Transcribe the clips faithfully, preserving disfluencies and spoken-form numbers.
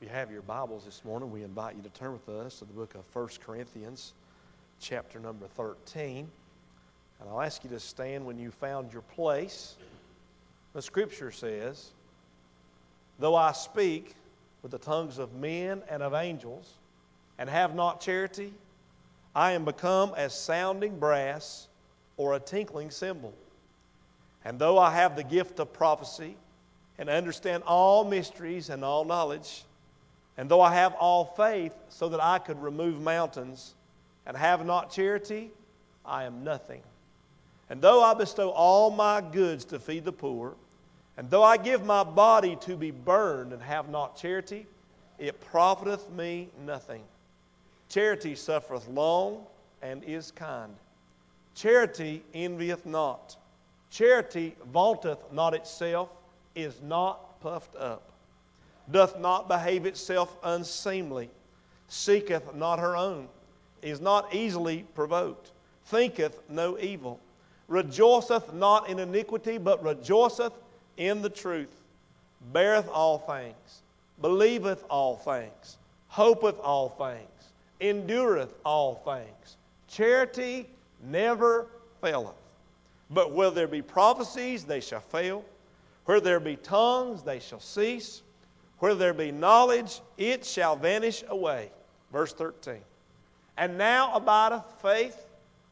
If you have your Bibles this morning, we invite you to turn with us to the book of First Corinthians, chapter number thirteen. And I'll ask you to stand when you found your place. The Scripture says, "Though I speak with the tongues of men and of angels, and have not charity, I am become as sounding brass or a tinkling cymbal. And though I have the gift of prophecy, and understand all mysteries and all knowledge, and though I have all faith so that I could remove mountains, and have not charity, I am nothing. And though I bestow all my goods to feed the poor, and though I give my body to be burned and have not charity, it profiteth me nothing. Charity suffereth long and is kind. Charity envieth not. Charity vaunteth not itself, is not puffed up, doth not behave itself unseemly, seeketh not her own, is not easily provoked, thinketh no evil, rejoiceth not in iniquity, but rejoiceth in the truth, beareth all things, believeth all things, hopeth all things, endureth all things. Charity never faileth. But where there be prophecies, they shall fail. Where there be tongues, they shall cease. Where there be knowledge, it shall vanish away." Verse thirteen. "And now abideth faith,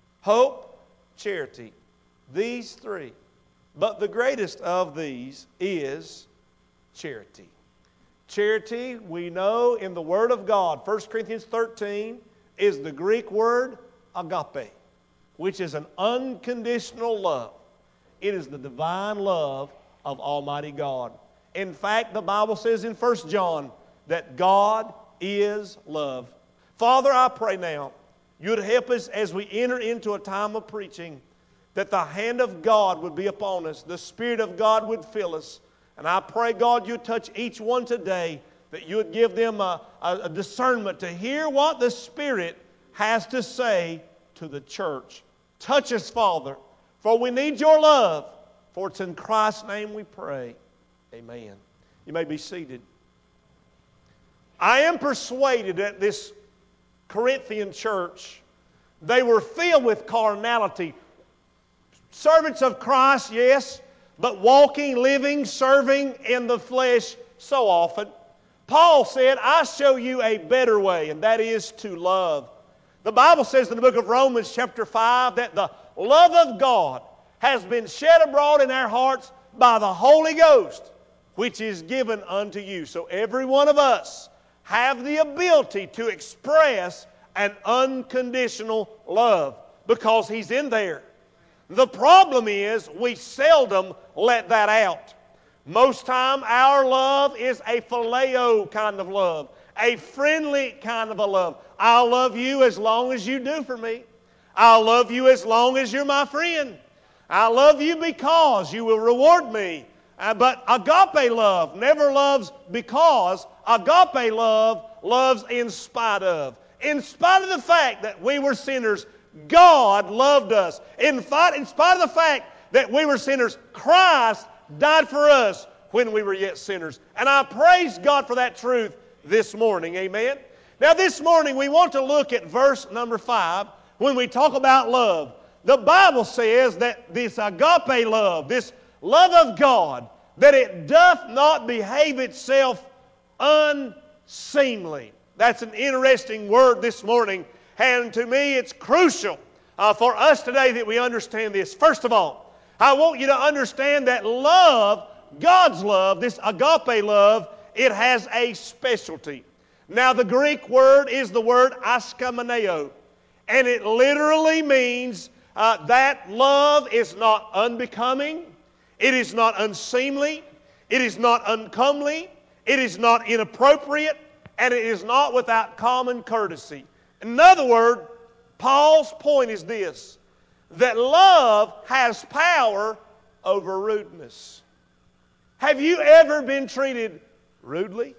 hope, charity, these three. But the greatest of these is charity." Charity, we know in the Word of God, First Corinthians thirteen, is the Greek word agape, which is an unconditional love. It is the divine love of Almighty God. In fact, the Bible says in First John that God is love. Father, I pray now you'd help us as we enter into a time of preaching, that the hand of God would be upon us, the Spirit of God would fill us. And I pray, God, you'd touch each one today, that you would give them a, a, a discernment to hear what the Spirit has to say to the church. Touch us, Father, for we need your love. For it's in Christ's name we pray. Amen. You may be seated. I am persuaded that this Corinthian church, they were filled with carnality. Servants of Christ, yes, but walking, living, serving in the flesh so often. Paul said, "I show you a better way, and that is to love." The Bible says in the book of Romans chapter five that the love of God has been shed abroad in our hearts by the Holy Ghost, which is given unto you. So every one of us have the ability to express an unconditional love because He's in there. The problem is we seldom let that out. Most time our love is a phileo kind of love, a friendly kind of a love. I'll love you as long as you do for me. I'll love you as long as you're my friend. I love you because you will reward me. Uh, but agape love never loves because. Agape love loves in spite of. In spite of the fact that we were sinners, God loved us. In, fight, in spite of the fact that we were sinners, Christ died for us when we were yet sinners. And I praise God for that truth this morning. Amen. Now this morning we want to look at verse number five when we talk about love. The Bible says that this agape love, this love of God, that it doth not behave itself unseemly. That's an interesting word this morning, and to me it's crucial uh, for us today that we understand this. First of all, I want you to understand that love, God's love, this agape love, it has a specialty. Now the Greek word is the word askamaneo, and it literally means Uh, that love is not unbecoming, it is not unseemly, it is not uncomely, it is not inappropriate, and it is not without common courtesy. In other words, Paul's point is this, that love has power over rudeness. Have you ever been treated rudely?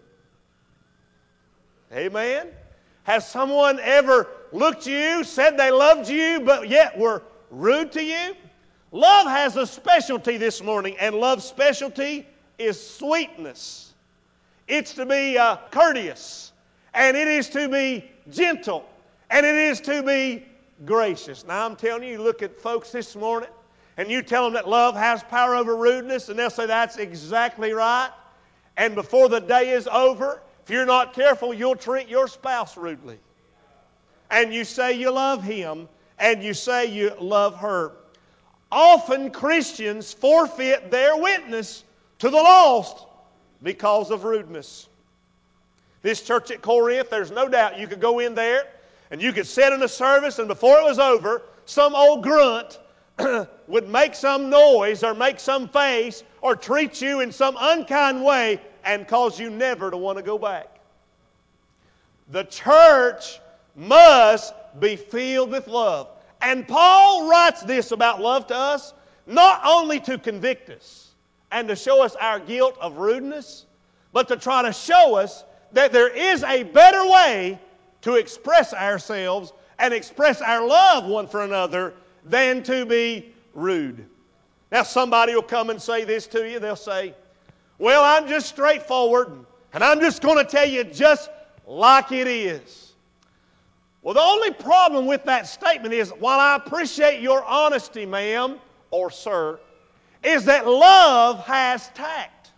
Amen? Has someone ever looked at you, said they loved you, but yet were rude to you? Love has a specialty this morning, and love's specialty is sweetness. It's to be uh, courteous. And it is to be gentle. And it is to be gracious. Now I'm telling you, you look at folks this morning and you tell them that love has power over rudeness, and they'll say that's exactly right. And before the day is over, if you're not careful, you'll treat your spouse rudely. And you say you love him, and you say you love her. Often Christians forfeit their witness to the lost because of rudeness. This church at Corinth, there's no doubt you could go in there and you could sit in a service, and before it was over, some old grunt would make some noise or make some face or treat you in some unkind way and cause you never to want to go back. The church must be filled with love. And Paul writes this about love to us, not only to convict us and to show us our guilt of rudeness, but to try to show us that there is a better way to express ourselves and express our love one for another than to be rude. Now somebody will come and say this to you. They'll say, well, I'm just straightforward and I'm just going to tell you just like it is. Well, the only problem with that statement is, while I appreciate your honesty, ma'am or sir, is that love has tact.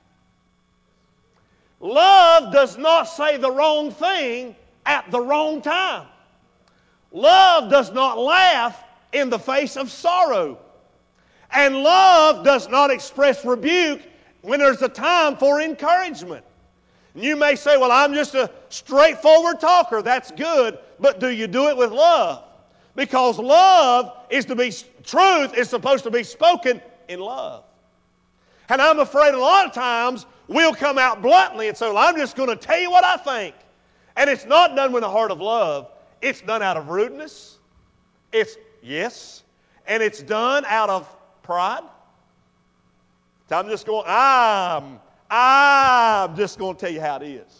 Love does not say the wrong thing at the wrong time. Love does not laugh in the face of sorrow. And love does not express rebuke when there's a time for encouragement. You may say, well, I'm just a straightforward talker. That's good. But do you do it with love? Because love is to be, truth is supposed to be spoken in love. And I'm afraid a lot of times we'll come out bluntly and say, well, I'm just going to tell you what I think. And it's not done with a heart of love. It's done out of rudeness. It's, yes. And it's done out of pride. So I'm just going, I'm, I'm just going to tell you how it is.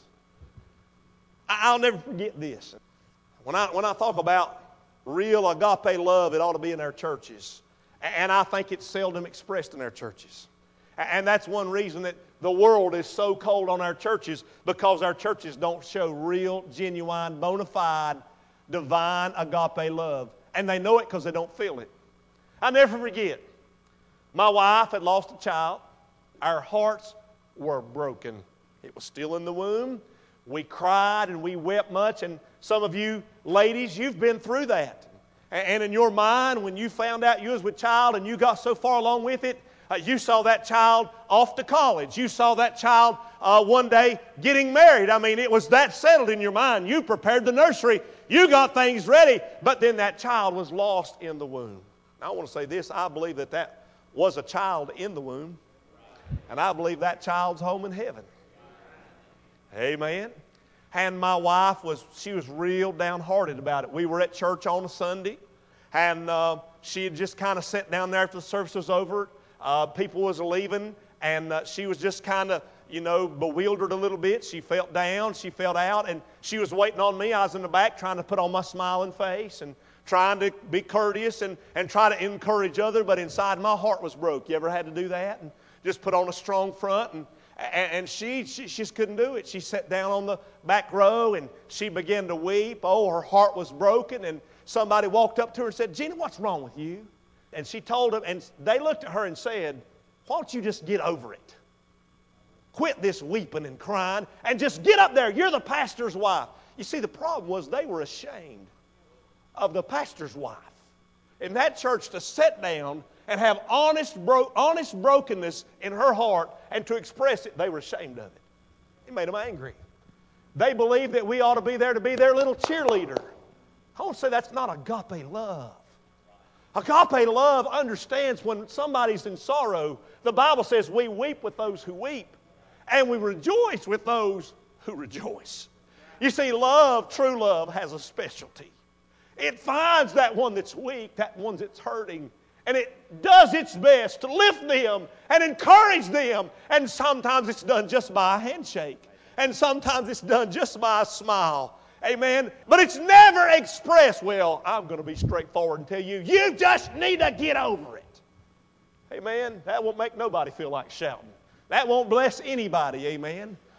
I'll never forget this. When I, when I talk about real agape love, it ought to be in our churches. And I think it's seldom expressed in our churches. And that's one reason that the world is so cold on our churches, because our churches don't show real, genuine, bona fide, divine agape love. And they know it because they don't feel it. I'll never forget, my wife had lost a child. Our hearts were broken. It was still in the womb. We cried and we wept much. And some of you ladies, you've been through that. And in your mind, when you found out you was with child and you got so far along with it, uh, you saw that child off to college. You saw that child uh, one day getting married. I mean, it was that settled in your mind. You prepared the nursery. You got things ready. But then that child was lost in the womb. Now, I want to say this. I believe that that was a child in the womb. And I believe that child's home in heaven. Amen. And my wife was, she was real downhearted about it. We were at church on a Sunday, and uh, she had just kind of sat down there after the service was over. Uh, people was leaving, and uh, she was just kind of, you know, bewildered a little bit. She felt down, she felt out, and she was waiting on me. I was in the back trying to put on my smiling face and trying to be courteous and, and try to encourage others, but inside my heart was broke. You ever had to do that? And just put on a strong front, and And she, she, she just couldn't do it. She sat down on the back row and she began to weep. Oh, her heart was broken. And somebody walked up to her and said, Gina, what's wrong with you? And she told them, and they looked at her and said, why don't you just get over it? Quit this weeping and crying and just get up there. You're the pastor's wife. You see, the problem was they were ashamed of the pastor's wife. In that church, to sit down and have honest, bro- honest brokenness in her heart and to express it, they were ashamed of it. It made them angry. They believed that we ought to be there to be their little cheerleader. I want to say that's not agape love. Agape love understands when somebody's in sorrow. The Bible says we weep with those who weep, and we rejoice with those who rejoice. You see, love, true love, has a specialty. It finds that one that's weak, that one that's hurting, and it does its best to lift them and encourage them. And sometimes it's done just by a handshake. And sometimes it's done just by a smile. Amen. But it's never expressed, well, I'm going to be straightforward and tell you, you just need to get over it. Amen. That won't make nobody feel like shouting. That won't bless anybody. Amen.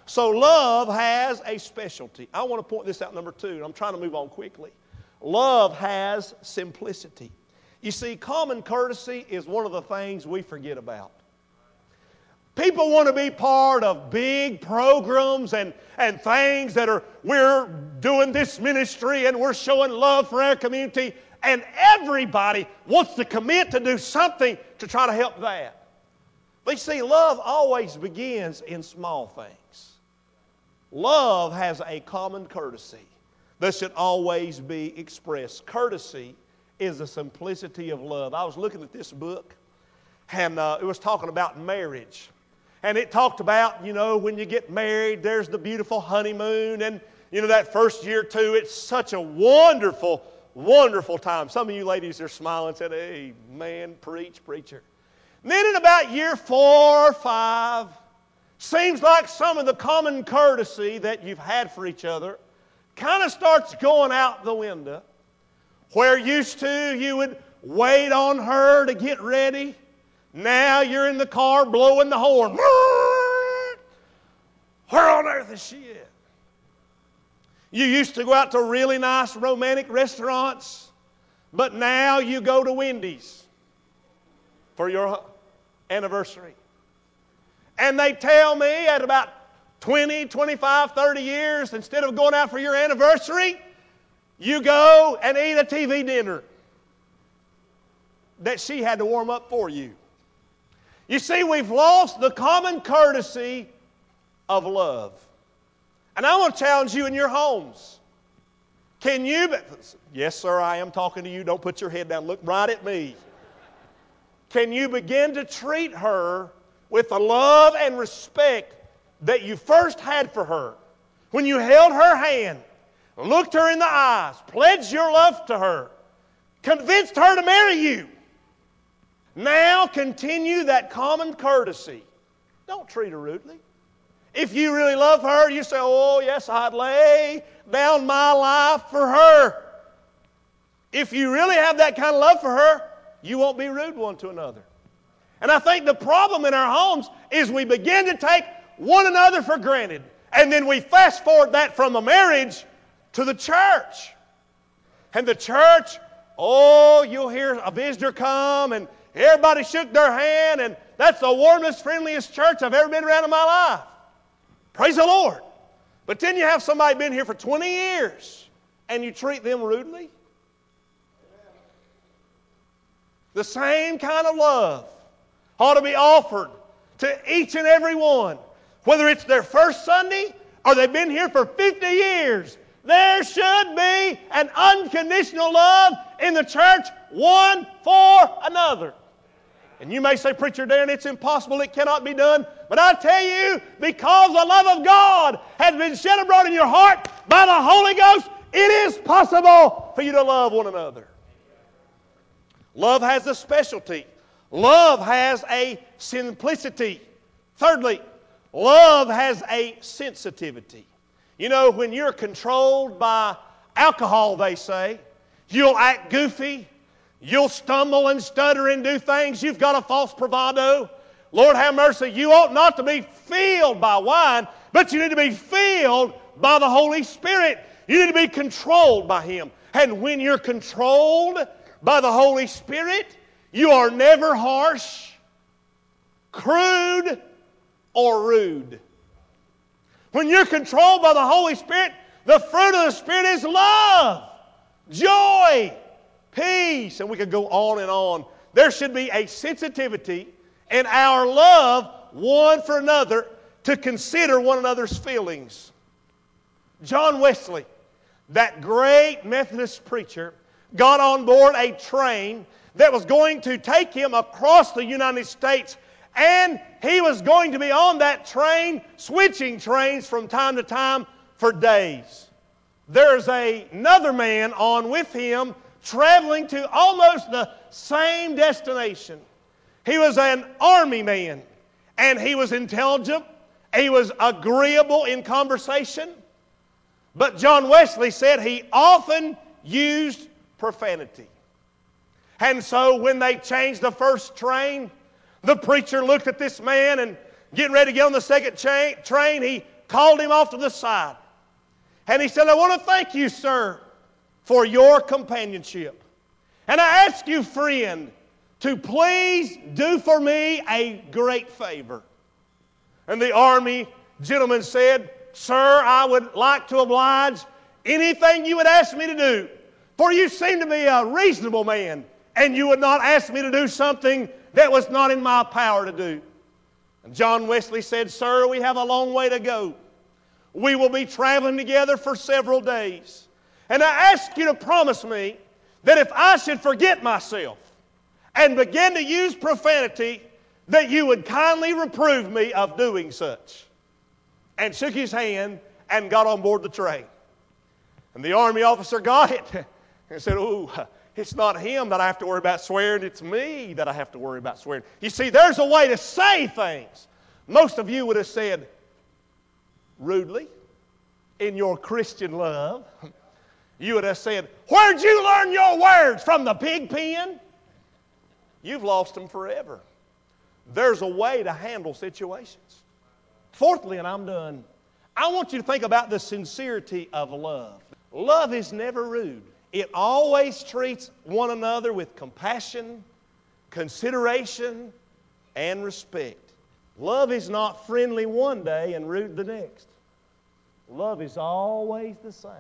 So love has a specialty. I want to point this out, number two, and I'm trying to move on quickly. Love has simplicity. You see, common courtesy is one of the things we forget about. People want to be part of big programs and, and things that are, we're doing this ministry and we're showing love for our community, and everybody wants to commit to do something to try to help that. But you see, love always begins in small things. Love has a common courtesy that should always be expressed. Courtesy is the simplicity of love. I was looking at this book, and uh, it was talking about marriage. And it talked about, you know, when you get married, there's the beautiful honeymoon. And, you know, that first year or two, it's such a wonderful, wonderful time. Some of you ladies are smiling and said, hey, man, preach, preacher. And then in about year four or five, seems like some of the common courtesy that you've had for each other kind of starts going out the window. Where used to you would wait on her to get ready, now you're in the car blowing the horn. Where on earth is she at? You used to go out to really nice romantic restaurants, but now you go to Wendy's for your anniversary. And they tell me at about twenty, twenty-five, thirty years, instead of going out for your anniversary, you go and eat a T V dinner that she had to warm up for you. You see, we've lost the common courtesy of love. And I want to challenge you in your homes. Can you, be, yes sir, I am talking to you, don't put your head down, look right at me. Can you begin to treat her with the love and respect that you first had for her? When you held her hand, looked her in the eyes, pledged your love to her, convinced her to marry you. Now continue that common courtesy. Don't treat her rudely. If you really love her, you say, oh yes, I'd lay down my life for her. If you really have that kind of love for her, you won't be rude one to another. And I think the problem in our homes is we begin to take one another for granted. And then we fast forward that from a marriage to the church. And the church, oh, you'll hear a visitor come and everybody shook their hand, and that's the warmest, friendliest church I've ever been around in my life. Praise the Lord. But then you have somebody been here for twenty years and you treat them rudely. The same kind of love ought to be offered to each and every one. Whether it's their first Sunday or they've been here for fifty years, there should be an unconditional love in the church, one for another. And you may say, Preacher Darren, it's impossible, it cannot be done. But I tell you, because the love of God has been shed abroad in your heart by the Holy Ghost, it is possible for you to love one another. Love has a specialty. Love has a simplicity. Thirdly, love has a sensitivity. You know, when you're controlled by alcohol, they say, you'll act goofy. You'll stumble and stutter and do things. You've got a false bravado. Lord have mercy. You ought not to be filled by wine, but you need to be filled by the Holy Spirit. You need to be controlled by Him. And when you're controlled by the Holy Spirit, you are never harsh, crude, or rude. When you're controlled by the Holy Spirit, the fruit of the Spirit is love, joy, peace, and we could go on and on. There should be a sensitivity in our love one for another to consider one another's feelings. John Wesley, that great Methodist preacher, got on board a train that was going to take him across the United States, and he was going to be on that train, switching trains from time to time for days. There's a, another man on with him traveling to almost the same destination. He was an army man, and he was intelligent. He was agreeable in conversation. But John Wesley said he often used profanity. And so when they changed the first train, the preacher looked at this man, and getting ready to get on the second cha- train, he called him off to the side. And he said, I want to thank you, sir, for your companionship. And I ask you, friend, to please do for me a great favor. And the army gentleman said, Sir, I would like to oblige anything you would ask me to do. For you seem to be a reasonable man, and you would not ask me to do something that was not in my power to do. And John Wesley said, Sir, we have a long way to go. We will be traveling together for several days. And I ask you to promise me that if I should forget myself and begin to use profanity, that you would kindly reprove me of doing such. And shook his hand and got on board the train. And the army officer got it and said, oh, it's not him that I have to worry about swearing, it's me that I have to worry about swearing. You see, there's a way to say things. Most of you would have said rudely, in your Christian love. You would have said, where'd you learn your words? From the pig pen? You've lost them forever. There's a way to handle situations. Fourthly, and I'm done, I want you to think about the sincerity of love. Love is never rude. It always treats one another with compassion, consideration, and respect. Love is not friendly one day and rude the next. Love is always the same.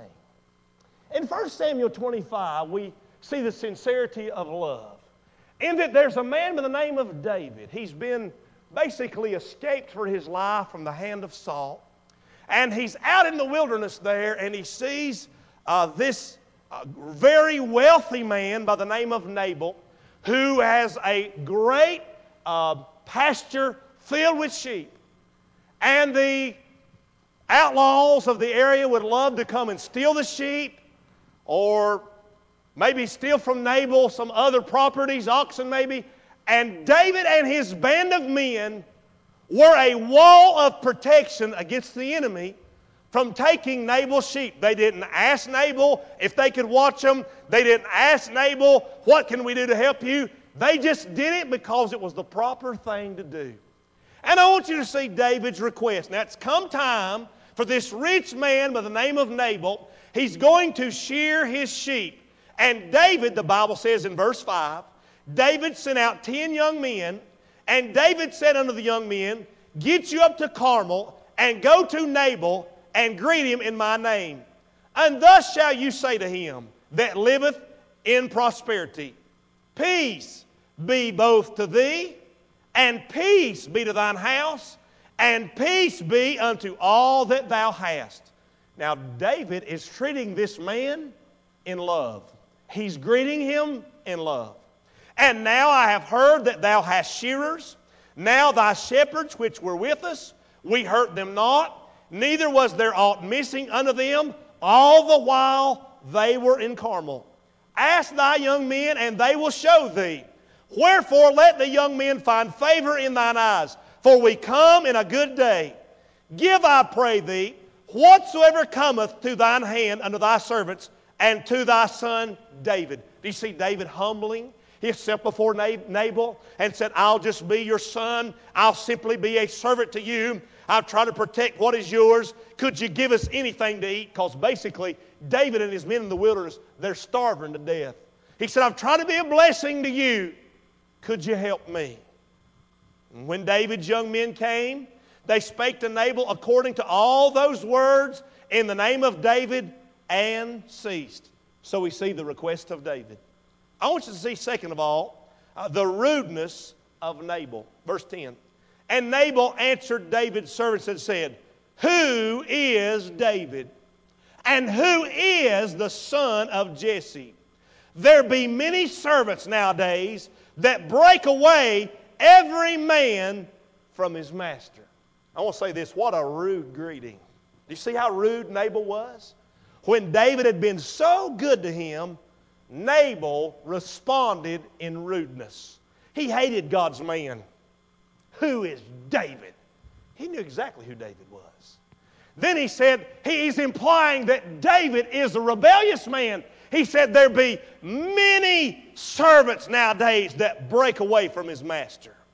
In First Samuel twenty-five, we see the sincerity of love. In that there's a man by the name of David. He's been basically escaped for his life from the hand of Saul. And he's out in the wilderness there, and he sees uh, this uh, very wealthy man by the name of Nabal, who has a great uh, pasture filled with sheep. And the outlaws of the area would love to come and steal the sheep, or maybe steal from Nabal some other properties, oxen maybe. And David and his band of men were a wall of protection against the enemy from taking Nabal's sheep. They didn't ask Nabal if they could watch them. They didn't ask Nabal, what can we do to help you? They just did it because it was the proper thing to do. And I want you to see David's request. Now, it's come time for this rich man by the name of Nabal. He's going to shear his sheep. And David, the Bible says in verse five, David sent out ten young men, and David said unto the young men, get you up to Carmel, and go to Nabal, and greet him in my name. And thus shall you say to him that liveth in prosperity, peace be both to thee, and peace be to thine house, and peace be unto all that thou hast. Now David is treating this man in love. He's greeting him in love. And now I have heard that thou hast shearers. Now thy shepherds which were with us, we hurt them not, neither was there aught missing unto them, all the while they were in Carmel. Ask thy young men, and they will show thee. Wherefore let the young men find favor in thine eyes, for we come in a good day. Give, I pray thee, whatsoever cometh to thine hand unto thy servants, and to thy son David. Do you see David humbling himself before Nabal and said, I'll just be your son. I'll simply be a servant to you. I'll try to protect what is yours. Could you give us anything to eat? Because basically, David and his men in the wilderness, they're starving to death. He said, I'm trying to be a blessing to you. Could you help me? And when David's young men came, they spake to Nabal according to all those words in the name of David, and ceased. So we see the request of David. I want you to see, second of all, uh, the rudeness of Nabal. Verse ten. And Nabal answered David's servants and said, who is David? And who is the son of Jesse? There be many servants nowadays that break away every man from his master. I want to say this, what a rude greeting. Do you see how rude Nabal was? When David had been so good to him, Nabal responded in rudeness. He hated God's man. Who is David? He knew exactly who David was. Then he said, he's implying that David is a rebellious man. He said there be many servants nowadays that break away from his master.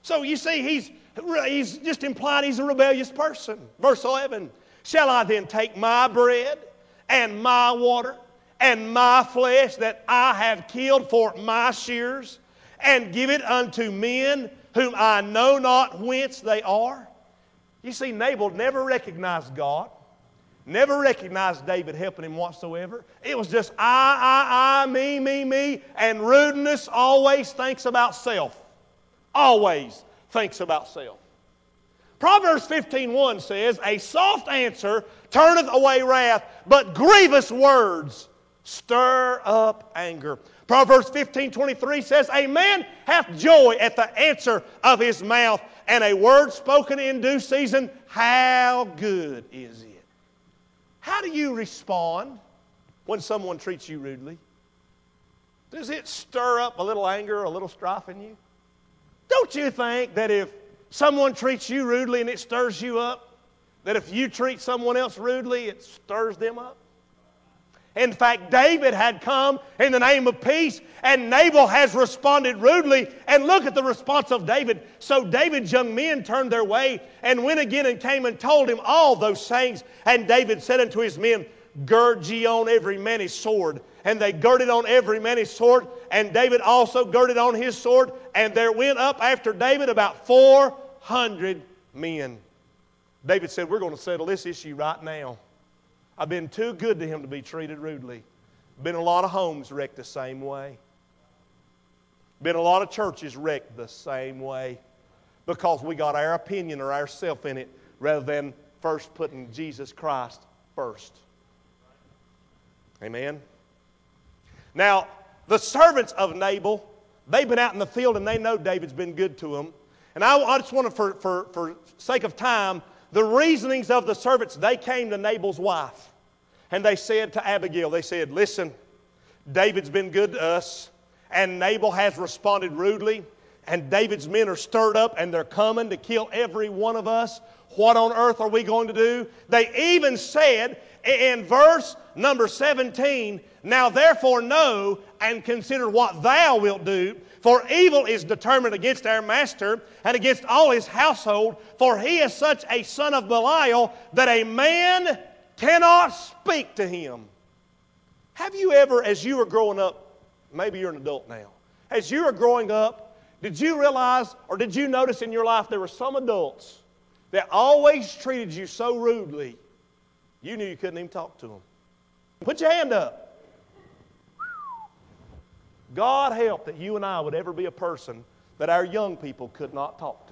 So you see, he's, he's just implying he's a rebellious person. Verse eleven, shall I then take my bread and my water and my flesh that I have killed for my shears and give it unto men whom I know not whence they are? You see, Nabal never recognized God. Never recognized David helping him whatsoever. It was just I, I, I, me, me, me. And rudeness always thinks about self. Always thinks about self. Proverbs fifteen one says, a soft answer turneth away wrath, but grievous words stir up anger. Proverbs fifteen twenty-three says, a man hath joy at the answer of his mouth, and a word spoken in due season, how good is it? How do you respond when someone treats you rudely? Does it stir up a little anger or a little strife in you? Don't you think that if someone treats you rudely and it stirs you up, that if you treat someone else rudely, it stirs them up? In fact, David had come in the name of peace, and Nabal has responded rudely. And look at the response of David. So David's young men turned their way and went again and came and told him all those things. And David said unto his men, gird ye on every man his sword. And they girded on every man his sword, and David also girded on his sword. And there went up after David about four hundred men. David said, we're going to settle this issue right now. I've been too good to him to be treated rudely. Been a lot of homes wrecked the same way. Been a lot of churches wrecked the same way because we got our opinion or ourself in it rather than first putting Jesus Christ first. Amen? Now, the servants of Nabal, they've been out in the field and they know David's been good to them. And I, I just want to, for, for, for sake of time, the reasonings of the servants, they came to Nabal's wife. And they said to Abigail, they said, listen, David's been good to us, and Nabal has responded rudely, and David's men are stirred up, and they're coming to kill every one of us. What on earth are we going to do? They even said in verse number seventeen, now therefore know and consider what thou wilt do, for evil is determined against our master and against all his household, for he is such a son of Belial that a man cannot speak to him. Have you ever, as you were growing up, maybe you're an adult now, as you were growing up, did you realize or did you notice in your life there were some adults that always treated you so rudely you knew you couldn't even talk to them? Put your hand up. God help that you and I would ever be a person that our young people could not talk to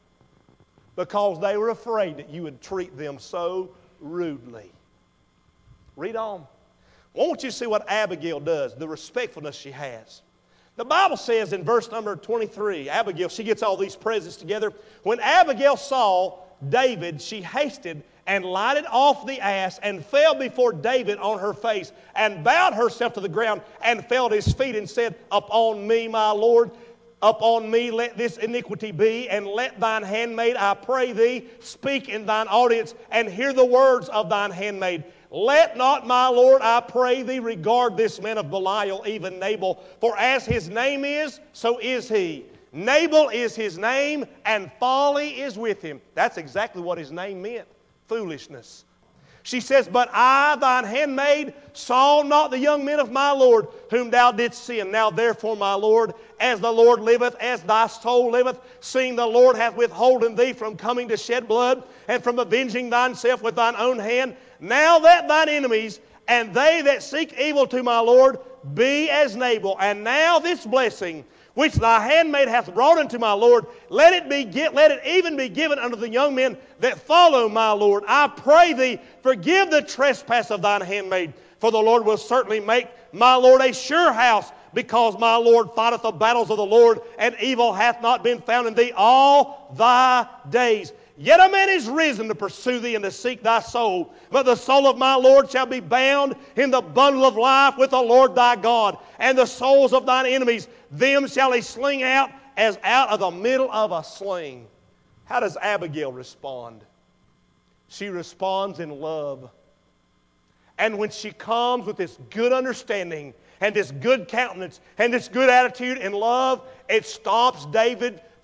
because they were afraid that you would treat them so rudely. Read on. I want you to see what Abigail does, the respectfulness she has. The Bible says in verse number twenty-three, Abigail, she gets all these presents together. When Abigail saw David, she hasted and lighted off the ass and fell before David on her face and bowed herself to the ground and fell at his feet and said, upon me, my Lord, upon me let this iniquity be, and let thine handmaid, I pray thee, speak in thine audience and hear the words of thine handmaid. Let not, my Lord, I pray thee, regard this man of Belial, even Nabal, for as his name is, so is he. Nabal is his name, and folly is with him. That's exactly what his name meant. Foolishness. She says, but I, thine handmaid, saw not the young men of my Lord, whom thou didst sin. Now therefore, my Lord, as the Lord liveth, as thy soul liveth, seeing the Lord hath withholden thee from coming to shed blood, and from avenging thyself with thine own hand, now that thine enemies, and they that seek evil to my Lord, be as Nabal. And now this blessing, which thy handmaid hath brought unto my Lord, let it be, let it even be given unto the young men that follow my Lord. I pray thee, forgive the trespass of thine handmaid, for the Lord will certainly make my Lord a sure house, because my Lord fighteth the battles of the Lord, and evil hath not been found in thee all thy days. Yet a man is risen to pursue thee and to seek thy soul. But the soul of my Lord shall be bound in the bundle of life with the Lord thy God. And the souls of thine enemies, them shall he sling out as out of the middle of a sling. How does Abigail respond? She responds in love. And when she comes with this good understanding and this good countenance and this good attitude and love, it stops David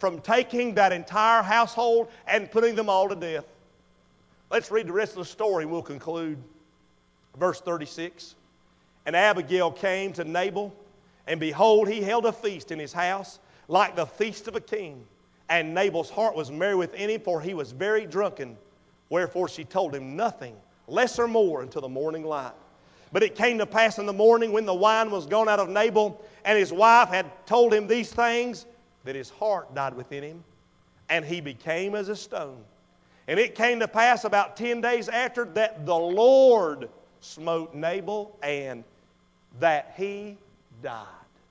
from taking that entire household and putting them all to death. Let's read the rest of the story and we'll conclude. Verse thirty-six. And Abigail came to Nabal, and behold, he held a feast in his house, like the feast of a king. And Nabal's heart was merry within him, for he was very drunken. Wherefore she told him nothing, less or more, until the morning light. But it came to pass in the morning, when the wine was gone out of Nabal, and his wife had told him these things, that his heart died within him, and he became as a stone. And it came to pass about ten days after that the Lord smote Nabal, and that he died.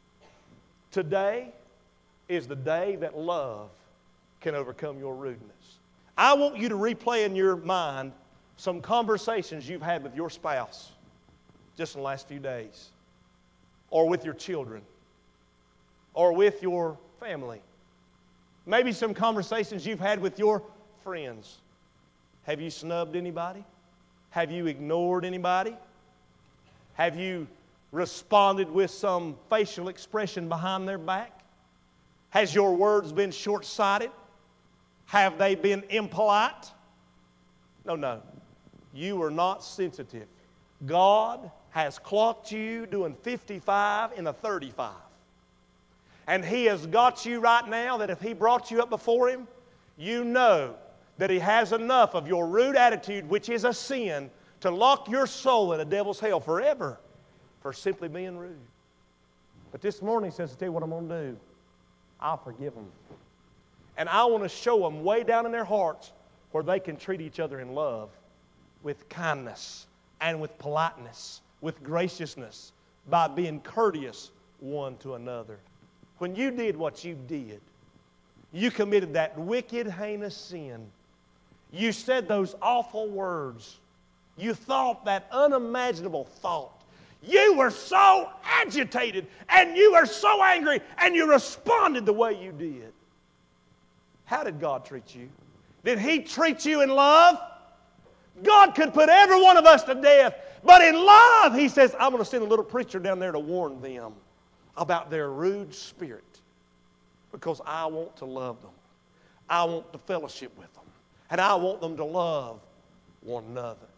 Today is the day that love can overcome your rudeness. I want you to replay in your mind some conversations you've had with your spouse just in the last few days, or with your children, or with your family. Maybe some conversations you've had with your friends. Have you snubbed anybody? Have you ignored anybody? Have you responded with some facial expression behind their back? Has your words been short-sighted? Have they been impolite? No, no. You are not sensitive. God has clocked you doing fifty-five in a thirty-five. And He has got you right now that if He brought you up before Him, you know that He has enough of your rude attitude, which is a sin, to lock your soul in a devil's hell forever for simply being rude. But this morning He says, I'll tell you what I'm going to do. I'll forgive them. And I want to show them way down in their hearts where they can treat each other in love, with kindness, and with politeness, with graciousness, by being courteous one to another. When you did what you did, you committed that wicked, heinous sin. You said those awful words. You thought that unimaginable thought. You were so agitated and you were so angry and you responded the way you did. How did God treat you? Did He treat you in love? God could put every one of us to death, but in love He says, I'm going to send a little preacher down there to warn them about their rude spirit, because I want to love them. I want to fellowship with them. And I want them to love one another.